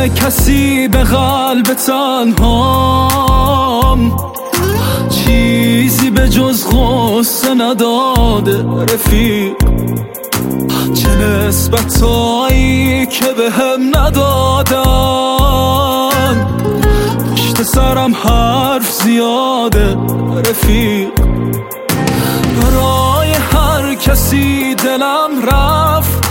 کسی به قلب تنهام چیزی به جز غصه نداده رفیق. چه نسبتایی که به هم ندادن، پشت سرم حرف زیاده رفیق. برای هر کسی دلم رفت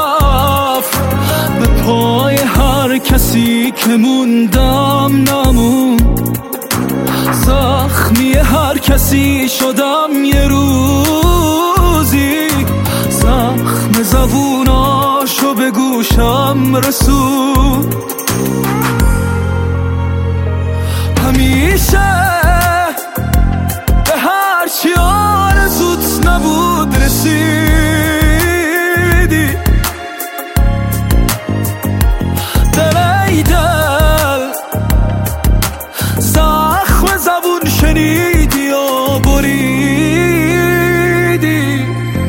به پای هر کسی که موندم نموند. زخمی هر کسی شدم یه روزی، زخم زبوناشو به گوشم رسود. همیشه به هر چی آرزوت نبود رسیدی. دل ای دل زخم زبون شنیدی و بریدی.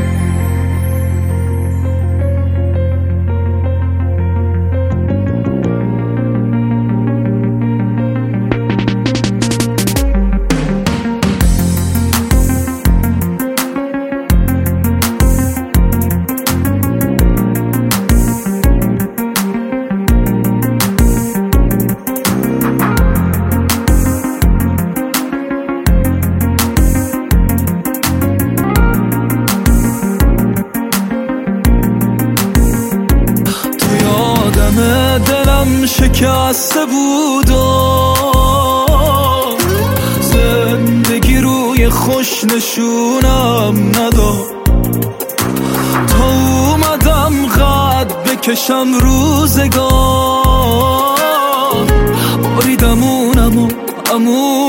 دلم شکسته بود و زندگی روی خوش نشونم نداد. تا اومدم قد بکشم روزگار، بریدم اونم